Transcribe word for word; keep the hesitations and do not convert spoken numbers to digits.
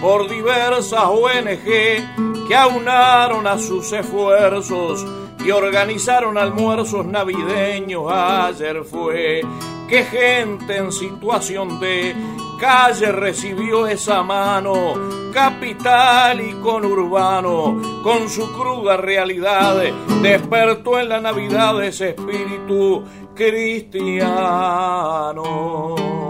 por diversas O N G que aunaron a sus esfuerzos y organizaron almuerzos navideños. Ayer fue que gente en situación de calle recibió esa mano, capital y conurbano, con su cruda realidad, despertó en la Navidad ese espíritu cristiano.